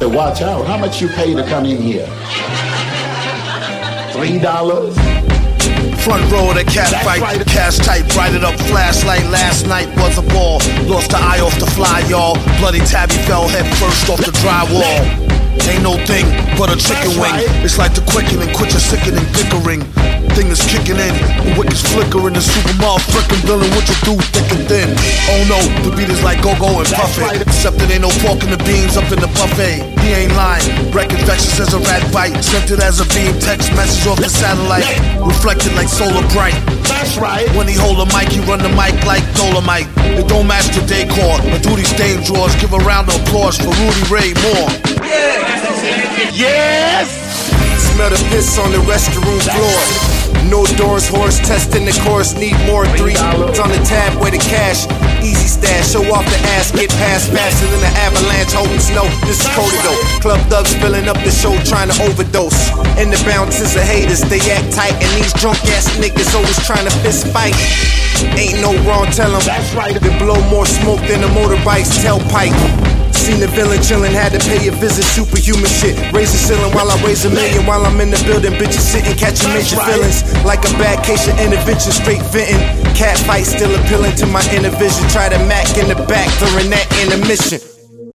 better watch out. How much you pay to come in here? $3? Front row of the cat fight, right. Cash tight, bright it up, flashlight. Last night was a ball, lost the eye off the fly, y'all. Bloody tabby fell head first off the drywall. Ain't no thing but a chicken wing. It's like the quickening, quit your sickening bickering. Thing is kicking in, the wicked's flickering. The super motherfucking villain, what you do, thick and thin. Oh no, the beat is like go-go and puff it. Except it ain't no pork in the beans up in the buffet. He ain't lying, wreck infectious as a rat bite. Sent it as a beam, text message off the satellite. Reflected like solar bright. That's right. When he hold a mic, he run the mic like Dolomite. It don't match the decor, but do these stain drawers. Give a round of applause for Rudy Ray Moore. Yes! Smell the piss on the restroom floor. No doors, horse testing the course. Need more $3 on the tab where the cash. Easy stash, show off the ass. Get past faster than the avalanche holding snow. This is Codigo. Club thugs filling up the show trying to overdose. And the bouncers are haters, they act tight. And these drunk ass niggas always trying to fist fight. Ain't no wrong, tell them. That's right. They blow more smoke than a motorbike's tailpipe. Seen the villain chillin', had to pay a visit, superhuman shit. Raise the ceiling while I raise a million. While I'm in the building, bitches sitting, catching major feelings. Like a bad case of intervention, straight venting. Cat fight still appealing to my inner vision. Try to Mac in the back during that intermission.